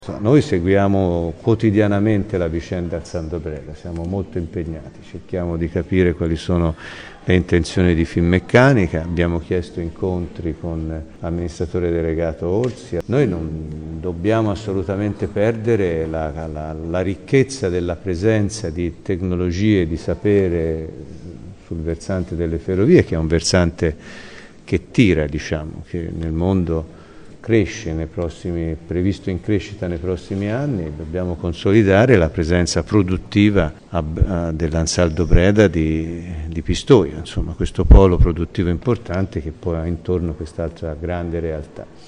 Noi seguiamo quotidianamente la vicenda Alessandro-Breda, siamo molto impegnati, cerchiamo di capire quali sono le intenzioni di Finmeccanica, abbiamo chiesto incontri con l'amministratore delegato Orsi. Noi non dobbiamo assolutamente perdere la ricchezza della presenza di tecnologie e di sapere sul versante delle ferrovie, che è un versante che tira, diciamo, che nel mondo cresce previsto in crescita nei prossimi anni. Dobbiamo consolidare la presenza produttiva dell'Ansaldo Breda di Pistoia, insomma questo polo produttivo importante che poi ha intorno quest'altra grande realtà.